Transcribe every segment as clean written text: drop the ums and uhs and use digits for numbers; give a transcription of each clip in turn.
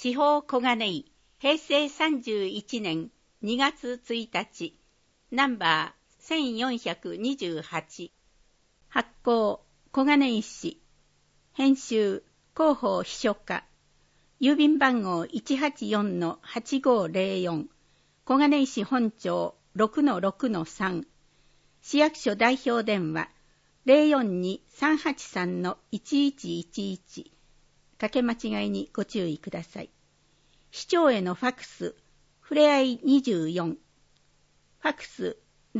地方小金井、平成31年2月1日、ナンバー1428。発行、小金井市。編集、広報秘書課。郵便番号 184-8504。小金井市本町 6-6-3。市役所代表電話 042-383-1111。かけ間違いにご注意ください。市長へのファクス、ふれあい24。ファクス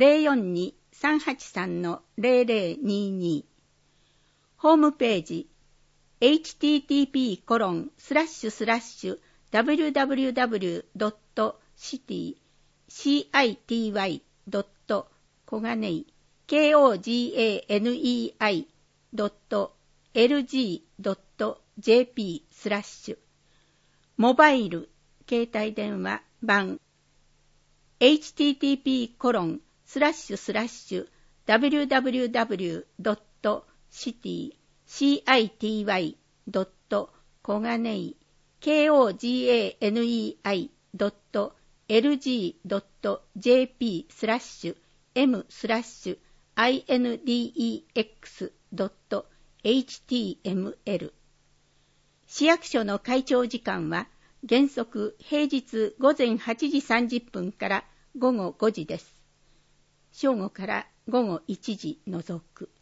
042-383-0022。ホームページ、http://www.city.shiticoganei.lg.jp/ モバイル、携帯電話版 http://www.city.coganei.lg.jp/index.html。 市役所の開庁時間は原則平日午前8時30分から午後5時です。正午から午後1時除く。